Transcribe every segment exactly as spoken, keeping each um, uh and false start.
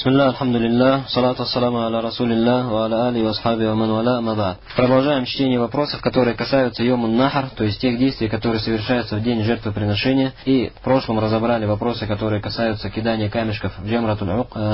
Бисмилля, алхамдулилля, салату ассаламу аля расулилля, ва аля али ва асхаби ва ман валя, ама ба'д. Продолжаем чтение вопросов, которые касаются йомун нахар, то есть тех действий, которые совершаются в день жертвоприношения. И в прошлом разобрали вопросы, которые касаются кидания камешков в джамратуль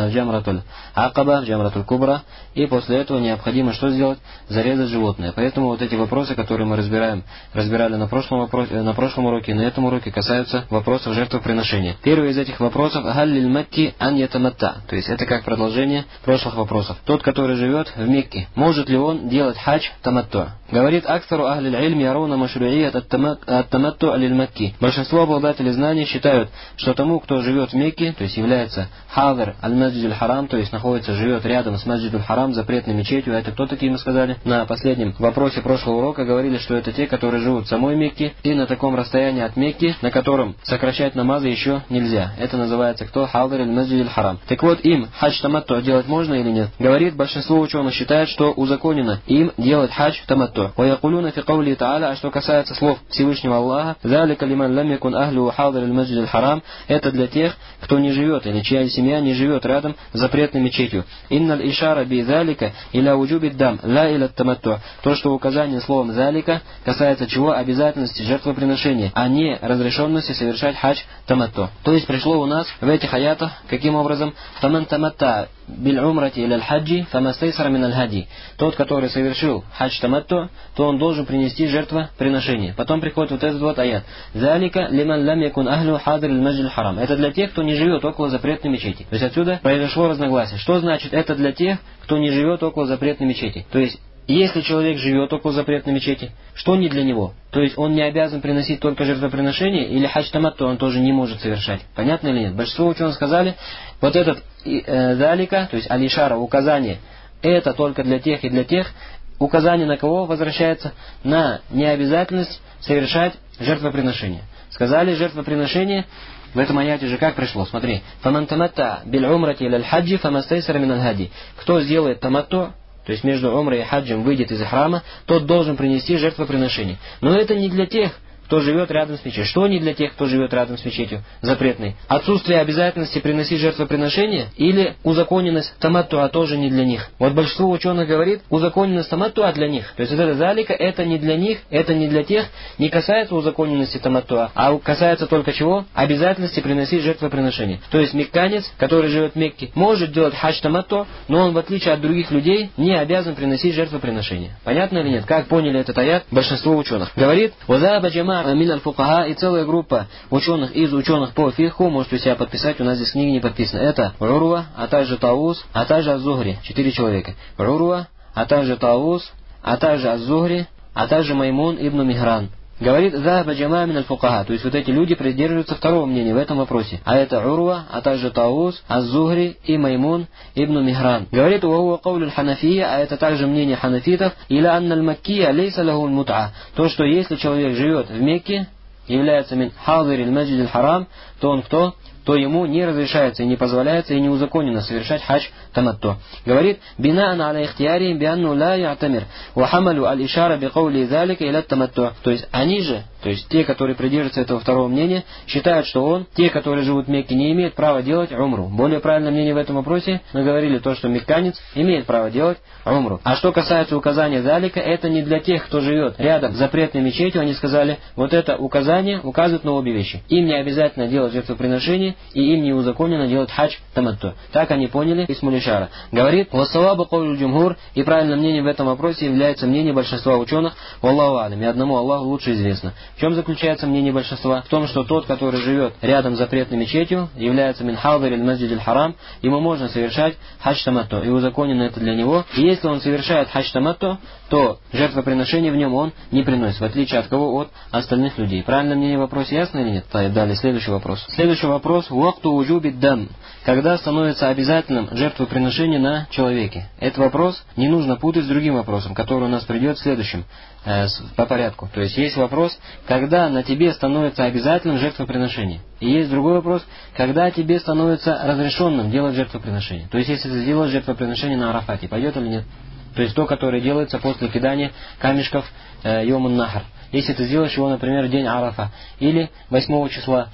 акаба, в джамратуль кубра. И после этого необходимо что сделать? Зарезать животное. Поэтому вот эти вопросы, которые мы разбираем, разбирали на прошлом, вопросе, на прошлом уроке и на этом уроке, касаются вопросов жертвоприношения. Первый из этих вопросов «Галлиль макки ан ятаматта», то есть это как продолжение прошлых вопросов. Тот, который живет в Мекке, может ли он делать хадж таматту? Говорит аксару ахлиль ильми яруна машруият ат-таматту алиль макки. Большинство обладателей знаний считают, что тому, кто живет в Мекке, то есть является хадр аль-маджидуль харам, то есть находится, живет рядом с маджидуль харам, запретной мечетью. Это кто такие, мы сказали? На последнем вопросе прошлого урока говорили, что это те, которые живут в самой Мекке и на таком расстоянии от Мекки, на котором сокращать намазы еще нельзя. Это называется кто? Хадр аль-маджидуль харам. Так вот, им хадж таматту делать можно или нет? Говорит, большинство ученых считает, что узаконено им делать хадж таматту. ويقولون في قوله تعالى, а что касается слов Всевышнего Аллаха, ذلك لمن لم يكن أهله حاضر المسجد الحرام, это для тех, кто не живет или чья семья не живет рядом с запретной мечетью. إن الإشارة بذلك إلى وجوب الدم لا إلى التمتع. То, что указание словом ذلك касается чего? Обязательности жертвоприношения, а не разрешенности совершать хадж таматту. То есть пришло у нас в этих аятах каким образом? فمن تمتع بالعمرة إلى الحج فما استيسر من الهدي. Тот, который совершил хадж таматту, то он должен принести жертвоприношение. Потом приходит вот этот вот аят. ذلك لمن لم يكن أهله حاضر المسجد الحرام. Это для тех, кто не живет около запретной мечети. То есть отсюда произошло разногласие. Что значит это для тех, кто не живет около запретной мечети? То есть если человек живет около запретной мечети, что не для него? То есть он не обязан приносить только жертвоприношение, или хадж таматту он тоже не может совершать. Понятно или нет? Большинство ученых сказали, вот этот э, залика, то есть алишара, указание, это только для тех и для тех. Указание на кого возвращается? На необязательность совершать жертвоприношение. Сказали, жертвоприношение в этом аяте же как пришло? Смотри. «Фаман таматта биль умрати иляль хаджи фамастайсара миналь хади». Кто сделает таматту, то есть между умрой и хаджем выйдет из храма, тот должен принести жертвоприношение. Но это не для тех, кто живет рядом с мечетью. Что не для тех, кто живет рядом с мечетью? Запретный. Отсутствие обязательности приносить жертвоприношение или узаконенность таматтуа тоже не для них. Вот большинство ученых говорит, узаконенность таматтуа для них. То есть вот это залика, это не для них, это не для тех, не касается узаконенности таматтуа, а касается только чего? Обязательности приносить жертвоприношение. То есть мекканец, который живет в Мекке, может делать хадж таматту, но он в отличие от других людей не обязан приносить жертвоприношение. Понятно или нет? Как поняли этот аят большинство ученых? Говорит, «Вазаба джама мин аль-фукаха», и целая группа ученых из ученых по фиху, можете себя подписать, у нас здесь книги не подписаны. Это Уруа, а также Таус, а также Az-Зухри. Четыре человека. Уруа, а также Таус, а также Az-Зухри, а также Маймун ибн Михран. Говорит, «Заба джама мин аль-фукаха», то есть вот эти люди придерживаются второго мнения в этом вопросе. А это Уруа, а также Таус, Az-Зухри и Маймун ибн Михран. Говорит, «Уахуа каулю ханафия», а это также мнение ханафитов, «Иля анна аль-маккия лейса лаху аль-мут'a», то, что если человек живет в Мекке, является мин хадир аль-маджид аль-харам, то он кто? То ему не разрешается и не позволяется и не узаконено совершать хадж таматту. Говорит, «Бинаан аля ихтиярихим бианну ла я'тамир, ва хамалу аль-ишара би каули залика иля таматту». То есть они же, то есть те, которые придерживаются этого второго мнения, считают, что он, те, которые живут в Мекке, не имеют права делать умру. Более правильное мнение в этом вопросе, мы говорили то, что мекканец имеет право делать умру. А что касается указания залика, это не для тех, кто живет рядом с запретной мечетью. Они сказали, вот это указание указывает на обе вещи. Им не обязательно делать жертвоприношение, и им не узаконено делать хадж таматту. Так они поняли исмулишара. Говорит, «Вассавабу каулю джумхур», и правильным мнением в этом вопросе является мнение большинства ученых, «Валлаху алям», и одному Аллаху лучше известно. В чем заключается мнение большинства? В том, что тот, который живет рядом с запретной мечетью, является мин хадир аль-маджид аль-харам, ему можно совершать хадж таматту, и узаконено это для него. И если он совершает хадж таматту, то жертвоприношение в нем он не приносит, в отличие от кого? От остальных людей. Правильное мнение в вопросе ясно или нет? Далее, следующий вопрос. Следующий вопрос. «Вакту уджуби дам», когда становится обязательным жертвоприношение на человеке. Этот вопрос не нужно путать с другим вопросом, который у нас придет в следующем, э, по порядку. То есть есть вопрос, когда на тебе становится обязательным жертвоприношение. И есть другой вопрос, когда тебе становится разрешенным делать жертвоприношение. То есть если ты сделаешь жертвоприношение на Арафате, пойдет или нет? То есть то, которое делается после кидания камешков э, йомун нахар. Если ты сделаешь его, например, в день Арафа или восьмого числа,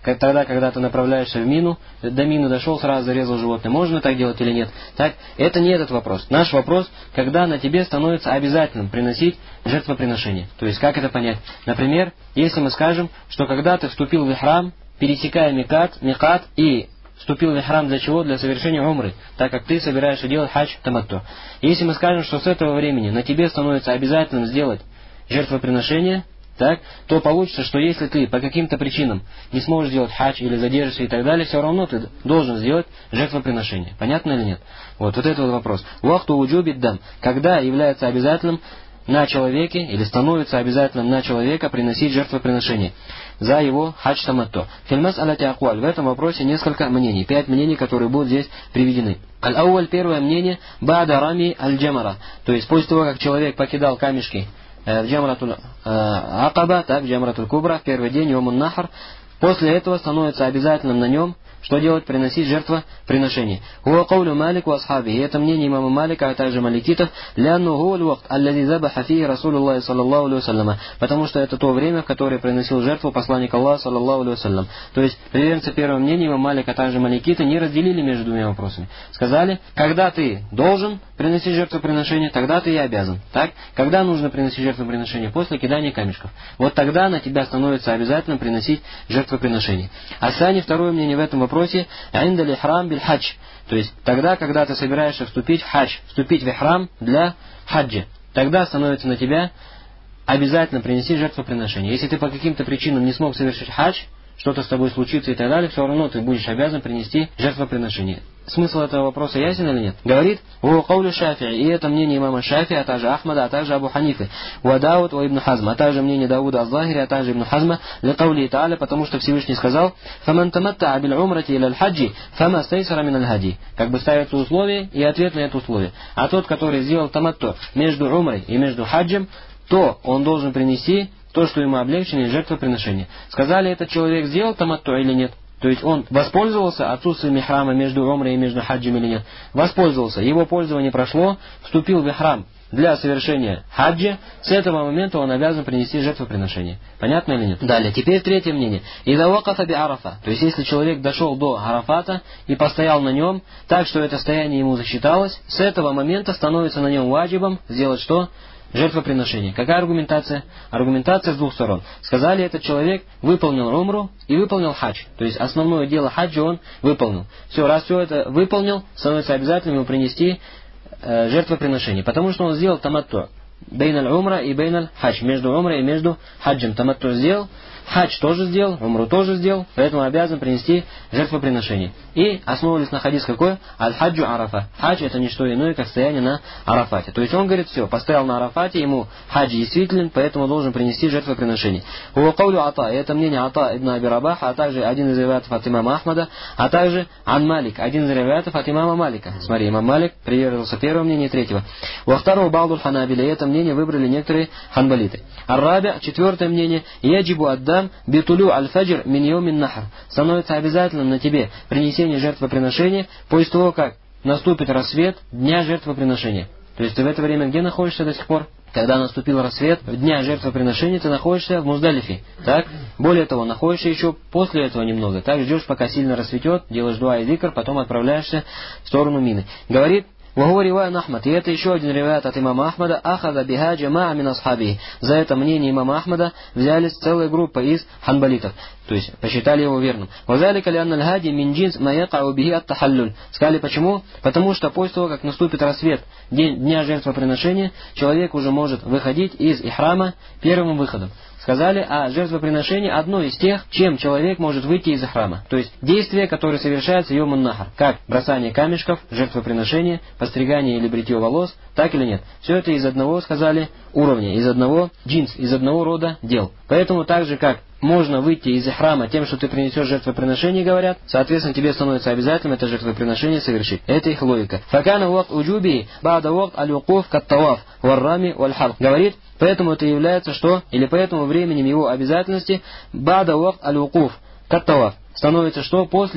как тогда, когда ты направляешься в мину, до мины дошел, сразу зарезал животное. Можно так делать или нет? Так, это не этот вопрос. Наш вопрос, когда на тебе становится обязательным приносить жертвоприношение. То есть, как это понять? Например, если мы скажем, что когда ты вступил в ихрам, пересекая микат, микат и вступил в ихрам для чего? Для совершения умры, так как ты собираешься делать хадж таматту. Если мы скажем, что с этого времени на тебе становится обязательным сделать жертвоприношение, так, то получится, что если ты по каким-то причинам не сможешь сделать хадж или задержишься и так далее, все равно ты должен сделать жертвоприношение. Понятно или нет? Вот, вот это вот вопрос. Вахту уджубит дам. Когда является обязательным на человеке, или становится обязательным на человека приносить жертвоприношение за его хадж таматту. Фильмас аляти акваль. В этом вопросе несколько мнений. Пять мнений, которые будут здесь приведены. Аль-ауаль, первое мнение, ба'да рами аль-джамара. То есть после того, как человек покидал камешки в Джамратуль Акаба, так, в Джамратуль Кубра, в первый день, Йомун Нахар, после этого становится обязательным на нем, что делать? Приносить жертвоприношение. Хуа каулю Малик ва асхаби. И это мнение имама Малика, а также маликитов, лянну гуаль вакт, аллади забаха фи Расулуллахи саллаллаху алейхи вассалям. Потому что это то время, в которое приносил жертву посланник Аллаха саллаллаху алейхи вассалям. То есть, приверженцы первого мнения, имам Малик, а также маликиты, не разделили между двумя вопросами. Сказали, когда ты должен приносить жертвоприношение, тогда ты и обязан. Так? Когда нужно приносить жертвоприношение? После кидания камешков. Вот тогда на тебя становится обязательным приносить жертвоприношение. А Сани, второе мнение в этом вопросе, «Индали храм биль хадж». То есть, тогда, когда ты собираешься вступить в хадж, вступить в ихрам для хаджа, тогда становится на тебя обязательно принести жертвоприношение. Если ты по каким-то причинам не смог совершить хадж, что-то с тобой случится и так далее, все равно ты будешь обязан принести жертвоприношение. Смысл этого вопроса ясен или нет? Говорит, «Ву каулю Шафи'и», и это мнение имама Шафи, а также Ахмада, а также Абу Ханифы, «Ва Дауд ва Ибн Хазма», а также мнение Дауда Аз-Захири, а также Ибн Хазма, «Ля каули Тааля», потому что Всевышний сказал, «Фаман таматтаа биль умрати иля аль-хаджи, фама стейсара мин аль-хади». Как бы ставится условие и ответ на это условие. А тот, который сделал таматту между умрой и между хаджем, то он должен принести то, что ему облегчено, из жертвоприношения. Сказали, этот человек сделал таматту или нет? То есть он воспользовался отсутствием ихрама между умрой и между хаджем или нет? Воспользовался. Его пользование прошло, вступил в ихрам для совершения хаджа, с этого момента он обязан принести жертвоприношение. Понятно или нет? Далее, теперь третье мнение. «Ида вакафа би арафа». То есть, если человек дошел до Арафата и постоял на нем, так что это стояние ему засчиталось, с этого момента становится на нем ваджибом сделать что? Жертвоприношение. Какая аргументация? Аргументация с двух сторон. Сказали, этот человек выполнил умру и выполнил хадж. То есть основное дело хаджа он выполнил. Все, раз все это выполнил, становится обязательным ему принести э, жертвоприношение. Потому что он сделал таматту. Бейналь умра и бейналь хадж. Между умрой и между хаджем. Таматту сделал, хадж тоже сделал, умру тоже сделал, поэтому обязан принести жертвоприношение. И основывались на хадис какой? Аль-хаджу арафа. Хадж это не что иное, как стояние на Арафате. То есть он говорит, все, постоял на Арафате, ему хадж действителен, поэтому должен принести жертвоприношение. Хуакаулю Ата, это мнение Ата ибн Аби Рабаха, а также один из риваятов от имама Ахмада, а также Ан Малик, один из риваятов от имама Малика. Смотри, имам Малик привержился первого мнения и третьего. Во второго Балдуль Ханабили, это мнение выбрали некоторые ханбалиты. Ар-Раби, четвертое мнение, яджибу аддам битулю аль-фаджр мин йомин нахр. Становится обязательным на тебе принесение жертвоприношения после того, как наступит рассвет дня жертвоприношения. То есть ты в это время где находишься до сих пор? Когда наступил рассвет дня жертвоприношения, ты находишься в Муздалифе. Так? Более того, находишься еще после этого немного. Так ждешь, пока сильно рассветет, делаешь дуа и зикр, потом отправляешься в сторону Мины. Говорит, «Ваху ривая Ахмад». И это еще один риваят от имама Ахмада. «Ахада биха джамаа мин асхаби». За это мнение имама Ахмада взялись целая группа из ханбалитов. То есть посчитали его верным. «Вазалика ли анна аль-хади мин джинс ма якау бихи ат-тахаллюль». Сказали почему? Потому что после того, как наступит рассвет день, дня жертвоприношения, человек уже может выходить из ихрама первым выходом. Сказали, а жертвоприношение одно из тех, чем человек может выйти из храма. То есть действие, которое совершается йомун нахар, как бросание камешков, жертвоприношение, постригание или бритье волос, так или нет. Все это из одного, сказали, уровня, из одного джинс, из одного рода дел. Поэтому так же, как можно выйти из храма тем, что ты принесешь жертвоприношение, говорят, соответственно, тебе становится обязательным это жертвоприношение совершить. Это их логика. Факана вакт уджуби бада вакт аль-укуф кат-таваф вар-рами валь-харб. Говорит, поэтому это является что? Или поэтому временем его обязательности бада вакт аль-укуф кат-таваф становится что? После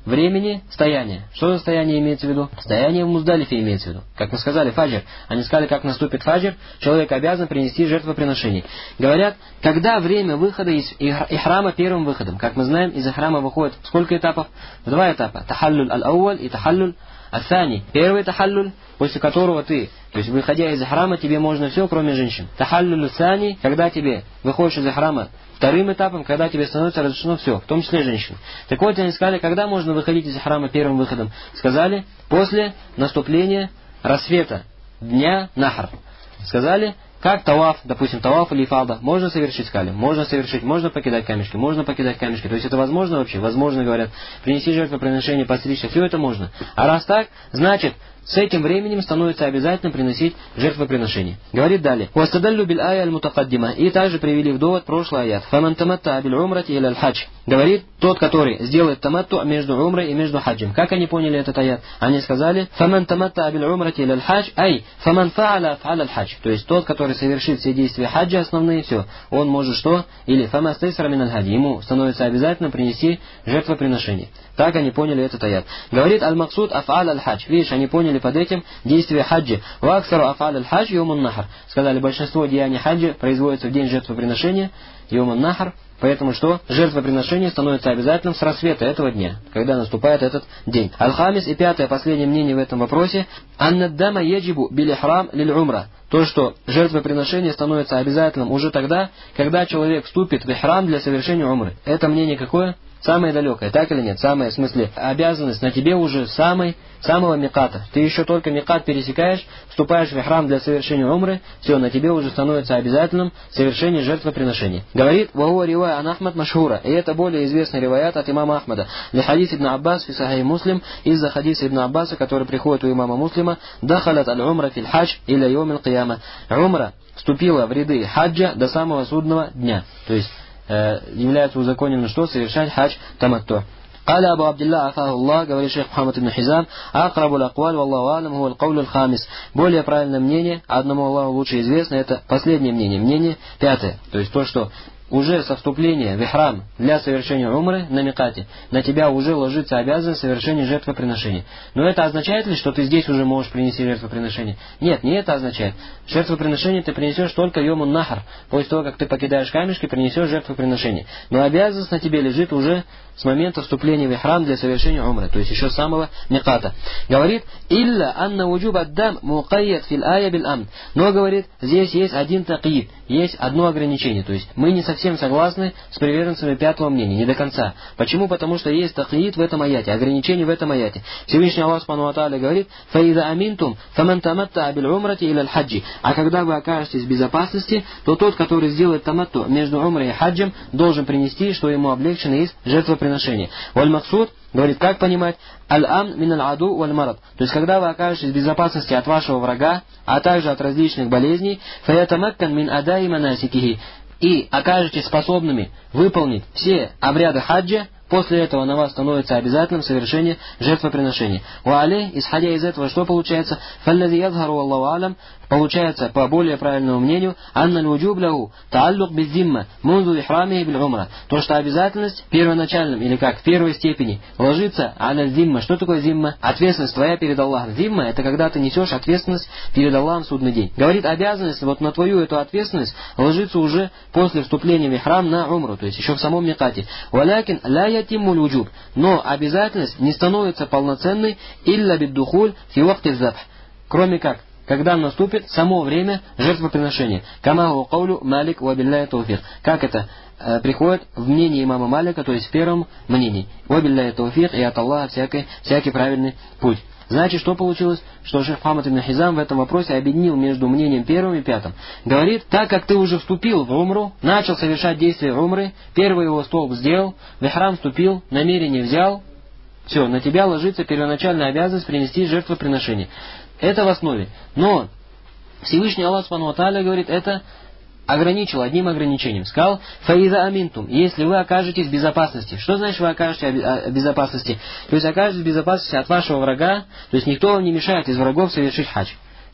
времени стояния. Что за стояние имеется в виду? Стояние в Муздалифе имеется в виду. Как мы сказали, фаджр. Они сказали, как наступит фаджр, человек обязан принести жертвоприношение. Говорят, когда время выхода из ихрама первым выходом. Как мы знаем, из ихрама выходит сколько этапов? Два этапа. Тахаллюль аль-ауаль и тахаллюль аль-сани. Первый тахаллюль, после которого ты, то есть выходя из ихрама, тебе можно все, кроме женщин. Тахаллюль аль-сани, когда тебе выходишь из ихрама вторым этапом, когда тебе становится разрешено все, в том числе женщин. Так вот, они сказали, когда можно выходить из храма первым выходом? Сказали, после наступления рассвета, дня Нахр. Сказали, как таваф, допустим, таваф или ифада, можно совершить, сказали, можно совершить, можно покидать камешки, можно покидать камешки. То есть это возможно вообще? Возможно, говорят, принести жертвоприношение, постричься, все это можно. А раз так, значит, с этим временем становится обязательно приносить жертвоприношение. Говорит далее. «Вастадаллю биль ая аль-мутакаддима». И также привели в довод прошлый аят. «Фаман таматта биль умрати или аль-хадж». Говорит, тот, который сделает таматту между умрой и между хаджем. Как они поняли этот аят? Они сказали, «Фаман таматта биль умрати или аль-хадж». Ай, «Фаман фа'аля фа'аля аль-хадж». То есть тот, который совершит все действия хаджа, основные, все, он может что? Или «Фама стейсра мин аль-хаджи». Ему становится обязательно принести жертвоприношение. Так они поняли этот аят. Говорит аль-максуд аф'аль аль-хадж. Видишь, они поняли под этим действие хаджи. Ваксару аф'аль аль-хадж йомун нахр. Сказали, большинство деяний хаджи производится в день жертвоприношения, йомун нахр. Поэтому что? Жертвоприношение становится обязательным с рассвета этого дня, когда наступает этот день. Аль-хамис и пятое, последнее мнение в этом вопросе. Аннаддама еджибу биль-ихрам лиль-умра. То, что жертвоприношение становится обязательным уже тогда, когда человек вступит в ихрам для совершения умры. Это мнение какое? Самое далекое, так или нет? Самая, в смысле, обязанность на тебе уже самой, самого миката. Ты еще только микат пересекаешь, вступаешь в ихрам для совершения умры, все, на тебе уже становится обязательным совершение жертвоприношения. Говорит, «Вахуа ривая ан Ахмад машхура». И это более известный риваят от имама Ахмада. Для хадис ибн Аббас фи сахих Муслим, из-за хадиса ибн Аббаса, который приходит у имама Муслима, «Дахалят аль-умра фил хадж иля йом аль-кияма». Умра вступила в ряды хаджа до самого судного дня. То есть, является узаконенным, что совершать хадж таматту. قال أبو عبد الله عفاه الله, говорит шейх Мухаммад ибн Хизам, أقرب الأقوال والله أعلم هو القول الخامس. Более правильное мнение, одному Аллаху лучше известно, это последнее мнение, мнение пятое. То есть то, что уже со вступления в ихрам для совершения умры на микате на тебя уже ложится обязанность совершения жертвоприношения. Но это означает ли, что ты здесь уже можешь принести жертвоприношение? Нет, не это означает. Жертвоприношение ты принесешь только йомун нахр. После того, как ты покидаешь камешки, принесешь жертвоприношение. Но обязанность на тебе лежит уже с момента вступления в ихрам для совершения умры, то есть еще с самого миката. Говорит, «Илля анна уджуб аддам мукайят фил ая бил амн». Но, говорит, здесь есть один такид, есть одно ограничение. То есть мы не совсем согласны с приверженцами пятого мнения, не до конца. Почему? Потому что есть такид в этом аяте, ограничение в этом аяте. Всевышний Аллах Субхану ва Тааля говорит, «Фаида аминтум фаман таматта биль умрати иля аль-хаджи». А когда вы окажетесь в безопасности, то тот, который сделает таматту между умрой и хаджем, должен принести, что ему облегчено из жертвоприношения. Валь-максуд, говорит, как понимать? Аль-ам мин аль-аду валь-марад. То есть, когда вы окажетесь в безопасности от вашего врага, а также от различных болезней, фаятамаккан мин адаи манасикихи, и окажетесь способными выполнить все обряды хаджа, после этого на вас становится обязательным совершение жертвоприношения. Ва алей, исходя из этого, что получается? Фаллади ядхару Аллаху алям, получается, по более правильному мнению, анна луджуб лаху тааллук беззимма мунзу ихрами биль умра. То, что обязательность первоначальным, или как, в первой степени, ложится аля зимма. Что такое зимма? Ответственность твоя перед Аллахом. Зимма, это когда ты несешь ответственность перед Аллахом в судный день. Говорит, обязанность вот на твою эту ответственность ложится уже после вступления в ихрам на умру, то есть еще в самом микате. Валякин ля ятиммуль уджуб. Но обязательность не становится полноценной илля биддухуль фи вакти забх. Кроме как, когда наступит само время жертвоприношения. Камаху каулю Малик ва билляхи тауфик. Как это э, приходит в мнении имама Малика, то есть в первом мнении. Ва билляхи тауфик, и от Аллаха всякий, всякий правильный путь. Значит, что получилось? Что шейх Мухаммад ибн Хизам в этом вопросе объединил между мнением первым и пятым. Говорит, так как ты уже вступил в умру, начал совершать действия умры, первый его столб сделал, в ихрам вступил, намерение взял, все, на тебя ложится первоначальная обязанность принести жертвоприношение. Это в основе. Но Всевышний Аллах Субхану ва Тааля говорит, это ограничил одним ограничением. Сказал, фаиза аминтум, если вы окажетесь в безопасности. Что значит вы окажетесь в безопасности? То есть окажетесь в безопасности от вашего врага, то есть никто вам не мешает из врагов совершить хадж.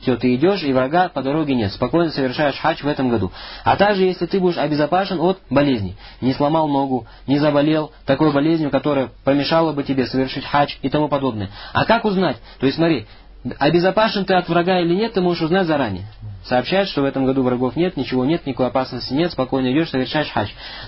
все, ты идешь, и врага по дороге нет, спокойно совершаешь хадж в этом году. А также, если ты будешь обезопасен от болезни, не сломал ногу, не заболел такой болезнью, которая помешала бы тебе совершить хадж и тому подобное. А как узнать? То есть смотри, обезопасен ты от врага или нет, ты можешь узнать заранее. Сообщают, что в этом году врагов нет, ничего нет, никакой опасности нет, спокойно идешь, совершаешь хадж.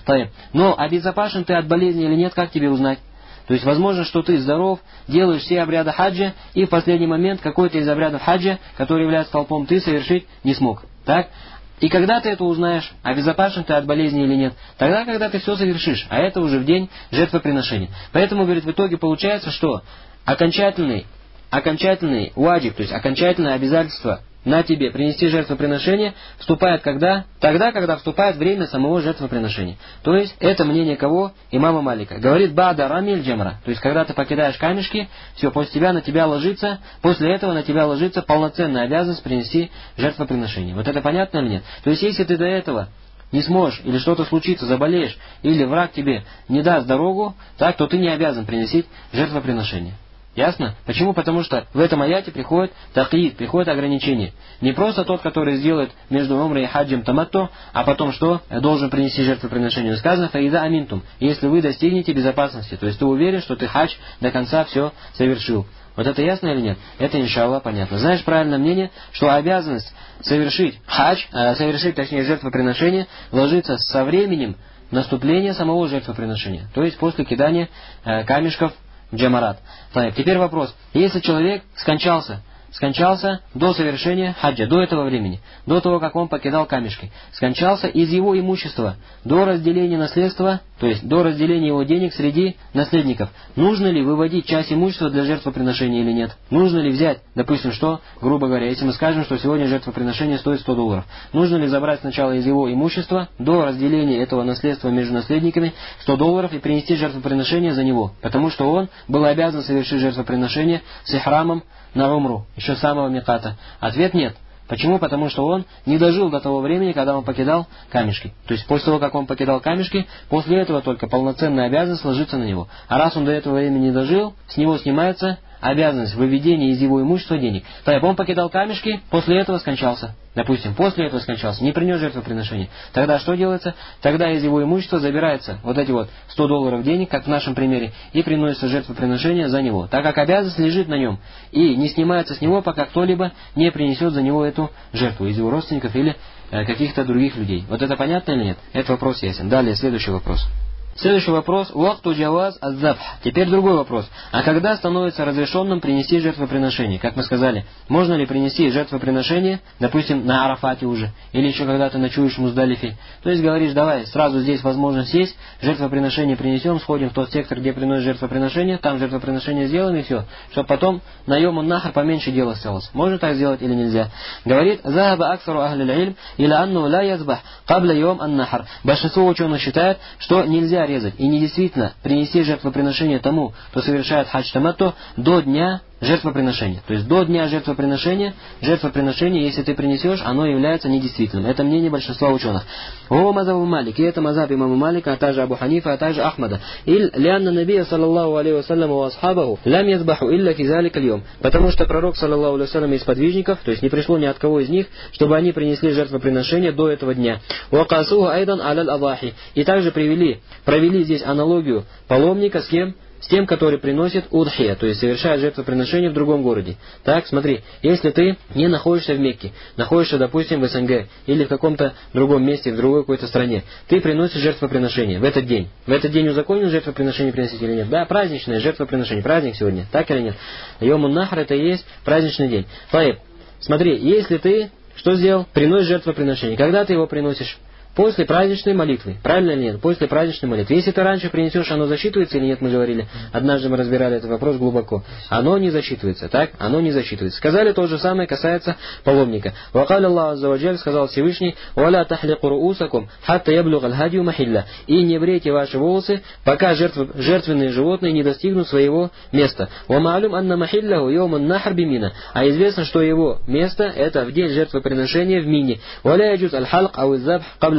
Но обезопасен ты от болезни или нет, как тебе узнать? То есть возможно, что ты здоров, делаешь все обряды хаджа, и в последний момент какой-то из обрядов хаджа, который является толпом, ты совершить не смог. Так? И когда ты это узнаешь, обезопасен ты от болезни или нет, тогда, когда ты все совершишь, а это уже в день жертвоприношения. Поэтому, говорит, в итоге получается, что окончательный, окончательный ваджиб, то есть окончательное обязательство на тебе принести жертвоприношение, вступает когда? Тогда, когда вступает время самого жертвоприношения. То есть, это мнение кого? Имама Малика. Говорит, бада рамиль джамра. То есть, когда ты покидаешь камешки, все, после тебя на тебя ложится, после этого на тебя ложится полноценная обязанность принести жертвоприношение. Вот это понятно или нет? То есть, если ты до этого не сможешь, или что-то случится, заболеешь, или враг тебе не даст дорогу, так, то ты не обязан принести жертвоприношение. Ясно? Почему? Потому что в этом аяте приходит такид, приходит ограничение. Не просто тот, который сделает между умрой и хаджем таматту, а потом что? Должен принести жертвоприношение. Сказано, фаида аминтум, если вы достигнете безопасности. То есть ты уверен, что ты хадж до конца все совершил. Вот это ясно или нет? Это, иншаллах, понятно. Знаешь правильное мнение, что обязанность совершить хадж, э, совершить, точнее, жертвоприношение, ложится со временем наступления самого жертвоприношения. То есть после кидания э, камешков джамарат. Теперь вопрос. Если человек скончался, скончался до совершения хаджа, до этого времени, до того, как он покидал камешки, скончался из его имущества, до разделения наследства, то есть до разделения его денег среди наследников, нужно ли выводить часть имущества для жертвоприношения или нет? Нужно ли взять, допустим, что, грубо говоря, если мы скажем, что сегодня жертвоприношение стоит сто долларов, нужно ли забрать сначала из его имущества, до разделения этого наследства между наследниками, сто долларов и принести жертвоприношение за него, потому что он был обязан совершить жертвоприношение с ихрамом на умру, еще с самого миката? Ответ нет. Почему? Потому что он не дожил до того времени, когда он покидал камешки. То есть после того, как он покидал камешки, после этого только полноценная обязанность ложится на него. А раз он до этого времени не дожил, с него снимается обязанность выведения из его имущества денег. То есть он покидал камешки, после этого скончался. Допустим, после этого скончался, не принес жертвоприношение. Тогда что делается? Тогда из его имущества забирается вот эти вот сто долларов денег, как в нашем примере, и приносится жертвоприношение за него. Так как обязанность лежит на нем и не снимается с него, пока кто-либо не принесет за него эту жертву из его родственников или э, каких-то других людей. Вот это понятно или нет? Этот вопрос ясен. Далее, следующий вопрос. Следующий вопрос. Уакту джаваз аз-забх. Теперь другой вопрос. А когда становится разрешенным принести жертвоприношение? Как мы сказали, можно ли принести жертвоприношение, допустим, на Арафате уже, или еще когда ты ночуешь в Муздалифе? То есть говоришь, давай, сразу здесь возможность есть, жертвоприношение принесем, сходим в тот сектор, где приносят жертвоприношение, там жертвоприношение сделаем и все, чтобы потом на йом нахр поменьше дела осталось. Можно так сделать или нельзя? Говорит, захаба аксару ахли иль иля анну ла язбах кабля йом ан-нахр. Большинство ученых считает, что нельзя резать и не действительно принести жертвоприношение тому, кто совершает хадж таматту, до дня жертвоприношения. То есть до дня жертвоприношения, жертвоприношение, если ты принесешь, оно является недействительным. Это мнение большинства ученых. О мазабу Малик, и это мазаб имама Малика, а также Абу Ханифа, а также Ахмада. Иль лянна набия саллаллаху алейхи вассаляму ва асхабаху лям язбаху илля фи залика льем. Потому что пророк саллаллаху алейхи вассалям из подвижников, то есть не пришло ни от кого из них, чтобы они принесли жертвоприношение до этого дня. Вакасуху айдан аляль авахи. И также привели, провели здесь аналогию паломника с кем? С тем, который приносит удхия, то есть совершает жертвоприношение в другом городе. Так, смотри, если ты не находишься в Мекке, находишься, допустим, в СНГ, или в каком-то другом месте, в другой какой-то стране, ты приносишь жертвоприношение в этот день. В этот день узаконено жертвоприношение приносить или нет? Да, праздничное жертвоприношение, праздник сегодня, так или нет? Йомун Нахр это и есть праздничный день. Фаиб, смотри, если ты, что сделал? Приносишь жертвоприношение. Когда ты его приносишь? После праздничной молитвы. Правильно или нет? После праздничной молитвы. Если ты раньше принесешь, оно засчитывается или нет, мы говорили. Однажды мы разбирали этот вопрос глубоко. Оно не засчитывается, так? Оно не засчитывается. Сказали то же самое касается паломника. Вакаля Аллах аззаваджаль, сказал Всевышний, «Валя тахлику руусакум, хатта яблуг аль-хадью махилля». И не брейте ваши волосы, пока жертв, жертвенные животные не достигнут своего места. Вамаалюм анна махилляху йоман нахар бимина. А известно, что его место это в день жертвоприношения в Мине. Валя яджуз аль-халк ау иззабх кабля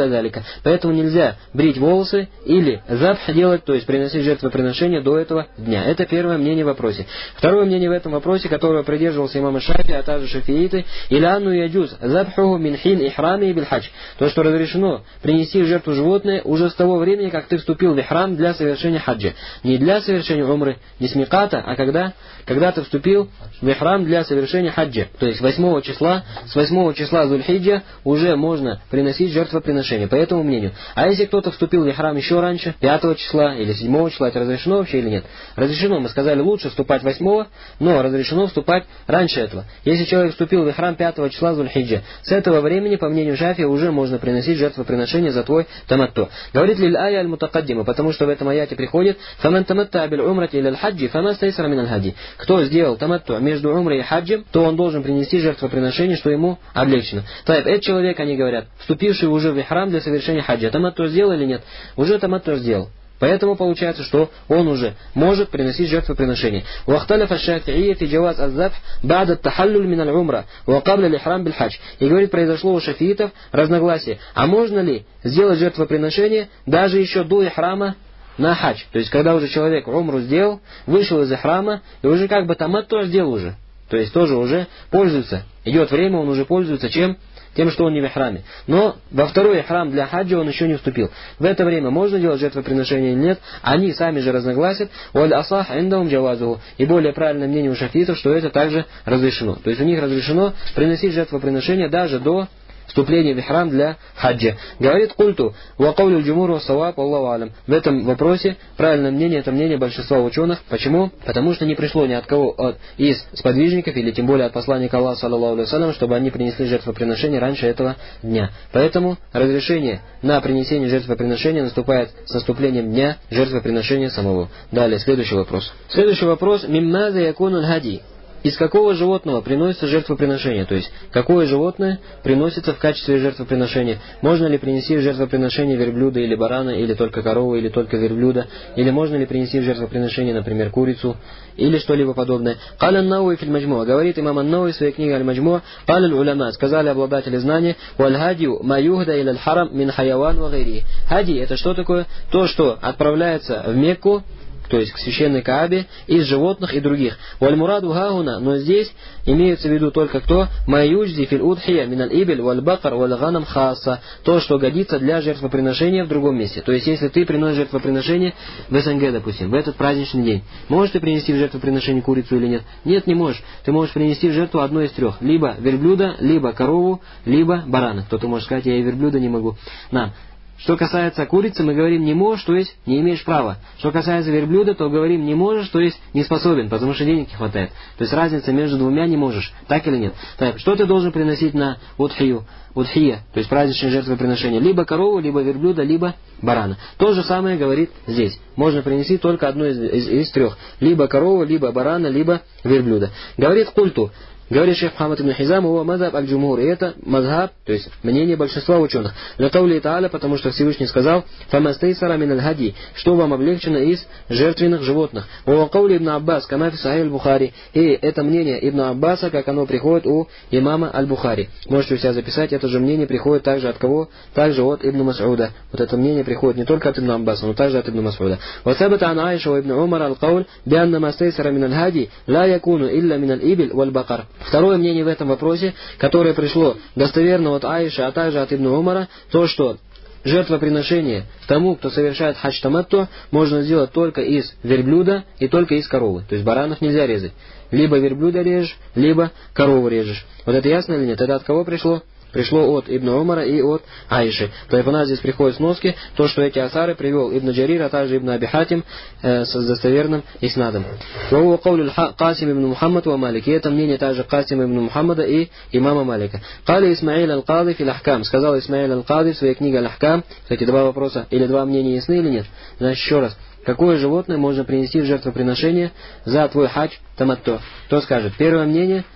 кабля далика. Поэтому нельзя брить волосы или забх делать, то есть приносить жертвоприношение до этого дня. Это первое мнение в вопросе. Второе мнение в этом вопросе, которое придерживался имам Шафи, а также шафииты, или анну яджуз забхуху мин хин ихрами биль хадж. То, что разрешено принести в жертву животное уже с того времени, как ты вступил в ихрам для совершения хаджа. Не для совершения умры, не с миката, а когда, когда ты вступил в ихрам для совершения хаджа. То есть восьмого числа, с восьмого числа Зуль-Хиджа уже можно приносить жертвоприношение, по этому мнению. А если кто-то вступил в ихрам еще раньше, пятого числа или седьмого числа, это разрешено вообще или нет? Разрешено, мы сказали, лучше вступать восьмого, но разрешено вступать раньше этого. Если человек вступил в ихрам пятого числа Зуль-Хиджа, с этого времени, по мнению Шафи, уже можно приносить жертвоприношение за твой таматту. Говорит лиль ая аль-мутакаддима, потому что в этом аяте приходит «Фаман таматта биль умрати иль хаджи, фама стайсара мин аль-хади». Кто сделал таматту между умрой и хаджем, то он должен принести жертвоприношение, что ему облегчено. То есть, этот человек, они говорят, вступивший уже в ихрам для совершения хаджа, таматту сделал или нет? Уже таматту сделал. Поэтому получается, что он уже может приносить жертвоприношение. وَاخْتَلَفَ الشَّافِعِيَّ فِي جَوَازِ الذَّبْحِ بَعْدَ التَّحَلُّلِ مِنَ الْعُمْرَةِ وَقَبْلَ الْإِحْرَامِ بِالْحَجِّ. И говорит, произошло у шафиитов разногласие. А можно ли сделать жертвоприношение даже еще до ихрама на хадж? То есть, когда уже человек умру сделал, вышел из ихрама, и уже как бы таматту сделал уже. То есть, тоже уже пользуется. Идет время, он уже пользуется чем? Тем, что он не в ихраме. Но во второй ихрам для хаджа он еще не вступил. В это время можно делать жертвоприношение или нет? Они сами же разногласят. «Валь асах индахум джавазуху». И более правильное мнение у шафитов, что это также разрешено. То есть у них разрешено приносить жертвоприношение даже до вступление в ихрам для хаджа. Говорит культу, вакаулю джумуру саваб Аллаху алям. В этом вопросе правильное мнение, это мнение большинства ученых. Почему? Потому что не пришло ни от кого от, из сподвижников, или тем более от посланника Аллаха, саллаллаху алейхи ва саллям, чтобы они принесли жертвоприношение раньше этого дня. Поэтому разрешение на принесение жертвоприношения наступает с наступлением дня жертвоприношения самого. Далее, следующий вопрос. Следующий вопрос. Миммаза якунуль хади. Из какого животного приносится жертвоприношение? То есть, какое животное приносится в качестве жертвоприношения? Можно ли принести в жертвоприношение верблюда или барана, или только корову, или только верблюда? Или можно ли принести в жертвоприношение, например, курицу, или что-либо подобное? «Каля ан-Науи филь маджмуа». Говорит имам ан-Науи в своей книге «Аль-Маджмуа». «Каля аль-уляма». Сказали обладатели знания. «Валь-хадию ма юхда иля аль-харам мин хайаван ва гайри». Хади – это что такое? То, что отправляется в Мекку, то есть к священной Каабе, из животных и других. Валь-мураду гауна, но здесь имеется в виду только кто? Маюджзи фил удхия миналь ибель валь-бакар валь-ганам хасса. То, что годится для жертвоприношения в другом месте. То есть, если ты приносишь жертвоприношение в СНГ, допустим, в этот праздничный день, можешь ты принести в жертвоприношение курицу или нет? Нет, не можешь. Ты можешь принести в жертву одно из трех. Либо верблюда, либо корову, либо барана. Кто-то может сказать, я и верблюда не могу. На. Что касается курицы, мы говорим не можешь, то есть не имеешь права. Что касается верблюда, то говорим не можешь, то есть не способен, потому что денег не хватает. То есть разница между двумя не можешь. Так или нет? Так, что ты должен приносить на удхию? Удхия, то есть праздничное жертвоприношение. Либо корову, либо верблюда, либо барана. То же самое говорит здесь. Можно принести только одно из, из, из трех. Либо корову, либо барана, либо верблюда. Говорит культу. Говорит шейх Мухаммад ибн Хизам, его мазхаб аль-джумур, и это мазхаб, то есть мнение большинства ученых. Для каули тааля, потому что Всевышний сказал, «Фамастейсара мин аль-хади», что вам облегчено из жертвенных животных. Wa каули ибн Аббас, кама фи сахих аль-Бухари, и это мнение ибн Аббаса, как оно приходит у имама аль-Бухари. Можете у себя записать, это же мнение приходит также от кого? Также от ибн Мас'уда. Вот это мнение приходит не только от ибн Аббаса, но также от ибн Мас'уда. Wa сабата ан Аиша ва ибн Умар аль-кауль, бианна мастейсара мин аль-хади, ла якуну илля мин аль-ибель валь-бакар. Второе мнение в этом вопросе, которое пришло достоверно от Аиши, а также от Ибн Умара, то, что жертвоприношение тому, кто совершает хадж таматту, можно сделать только из верблюда и только из коровы. То есть баранов нельзя резать. Либо верблюда режешь, либо корову режешь. Вот это ясно или нет? Это от кого пришло? Пришло от Ибн Умара и от Аиши. То есть у нас здесь приходят сноски, то, что эти асары привел Ибн Джарир, а также Ибн Аби Хатим э, с достоверным иснадом. Ваху каулю Касим ибн Мухаммад ва Малик. И это мнение также Касима ибн Мухаммада и имама Малика. Кали Исмаил аль-Кади фил Ахкам. Сказал Исмаил аль-Кади в своей книге Аль-Ахкам. Кстати, два вопроса или два мнения ясны или нет? Значит, еще раз. Какое животное можно принести в жертвоприношение за твой хадж таматту? Кто скажет? Первое мнение,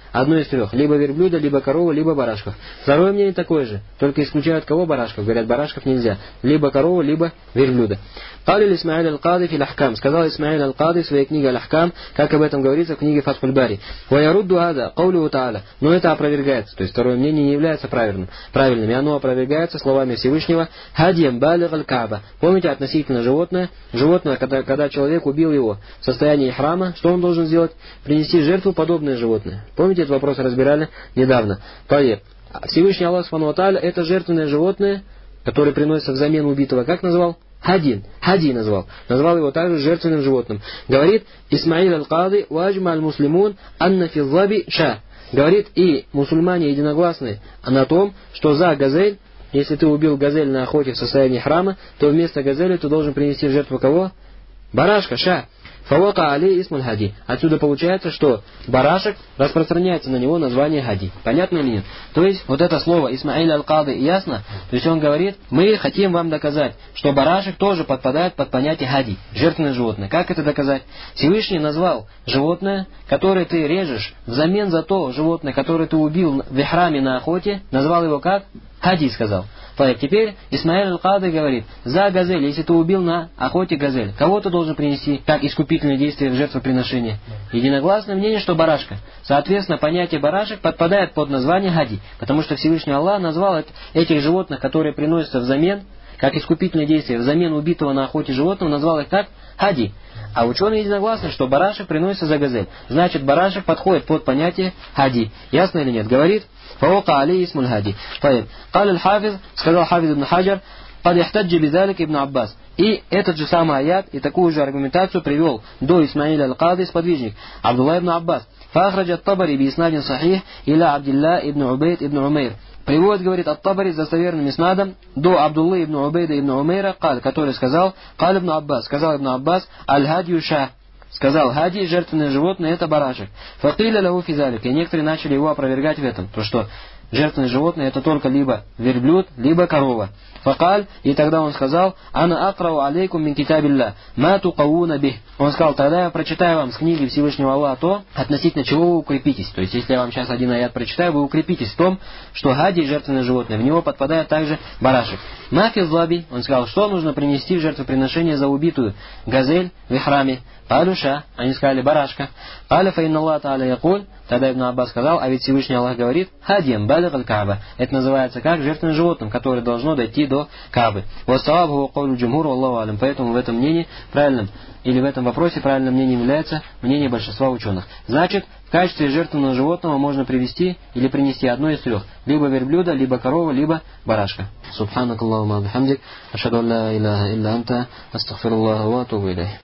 одно из трех. Либо верблюда, либо корову, либо барашков. Второе мнение такое же. Только исключают кого? Барашков. Говорят, барашков нельзя. Либо корову, либо верблюда. Кали Исмаиль аль-Кади фил Ахкам. Сказал Исмаиль аль-Кади в своей книге Аль-Ахкам, как об этом говорится в книге Фатхуль Бари. Ваярудду ада, каулю та'аля. Но это опровергается. То есть второе мнение не является правильным. Правильным. И оно опровергается словами Всевышнего. Хадиям балиг аль-Кааба. Помните относительно животное? Животное, когда, когда человек убил его в состоянии храма, что он должен сделать? Принести жертву подобное животное. Помните, этот вопрос разбирали недавно. Поверь. Всевышний Аллах Субхану ва Тааля это жертвенное животное, которое приносится взамен убитого, как назвал? Хадин. Хади назвал. Назвал его также жертвенным животным. Говорит Исмаиль аль-Кади ваджма аль-муслимун анна физлаби ша. Говорит, и мусульмане единогласны на том, что за газель, если ты убил газель на охоте в состоянии храма, то вместо газели ты должен принести в жертву кого? Барашка, ша. Фавака али исмуль хади. Отсюда получается, что барашек распространяется на него название хади. Понятно или нет? То есть, вот это слово Исмаиль аль-Кади ясно? То есть он говорит, мы хотим вам доказать, что барашек тоже подпадает под понятие хади, жертвенное животное. Как это доказать? Всевышний назвал животное, которое ты режешь взамен за то животное, которое ты убил в ихраме на охоте, назвал его как? Хади сказал. Теперь Исмаиль аль-Кади говорит, за газель, если ты убил на охоте газель, кого ты должен принести как искупительное действие в жертвоприношение? Единогласное мнение, что барашка. Соответственно, понятие барашек подпадает под название хади, потому что Всевышний Аллах назвал этих животных, которые приносятся взамен, как искупительное действие, взамен убитого на охоте животного, назвал их как хади. А ученые единогласны, что барашек приносится за газель. Значит, барашек подходит под понятие хади. Ясно или нет? Говорит, фаука али исмуль хади. Каль аль-Хафиз, сказал Хафиз ибн Хаджар, кад ихтаджи бидалик ибн Аббас. И этот же самый аят и такую же аргументацию привел до Исмаиля аль-Кади сподвижник Абдулла ибн Аббас. Фахраджа ат-Табари би иснадин сахих иля Абдилла ибн Убейд ибн Умейр. Приводит, говорит, ат-Табари с достоверным иснадом до Абдуллы ибн Убейда ибн Умейра, который сказал, каль ибн Аббас, сказал ибн Аббас, аль-хадью ша. Сказал, хади, жертвенное животное, это барашек. Факиля лаху физалик. И некоторые начали его опровергать в этом. То, что жертвенное животное это только либо верблюд, либо корова. Факаль, и тогда он сказал, ана акрау алейкум мин китабилля, ма туқауна бих. Он сказал, тогда я прочитаю вам с книги Всевышнего Аллаха то, относительно чего вы укрепитесь. То есть, если я вам сейчас один аят прочитаю, вы укрепитесь в том, что хади, жертвенное животное, в него подпадает также барашек. Мафи злаби, он сказал, что нужно принести в жертвоприношение за убитую газель в ихраме. Палюша, они сказали барашка. Каля фа инна Аллах та'аля якуль, тогда Ибн Аббас сказал, а ведь Всевышний Аллах говорит, хадиям балиг аль-Кааба. Это называется как жертвенным животным, которое должно дойти до Каабы. Вассалабу каулю джумхур, Аллаху алям. Поэтому в этом мнении правильным, или в этом вопросе правильным мнением является мнение большинства ученых. Значит, в качестве жертвенного животного можно привести или принести одно из трех. Либо верблюда, либо корову, либо барашка. Субханак Аллахумма бихамдик, ашхаду ан ла иляха илля анта, астагфируллаха ва атубу илейх.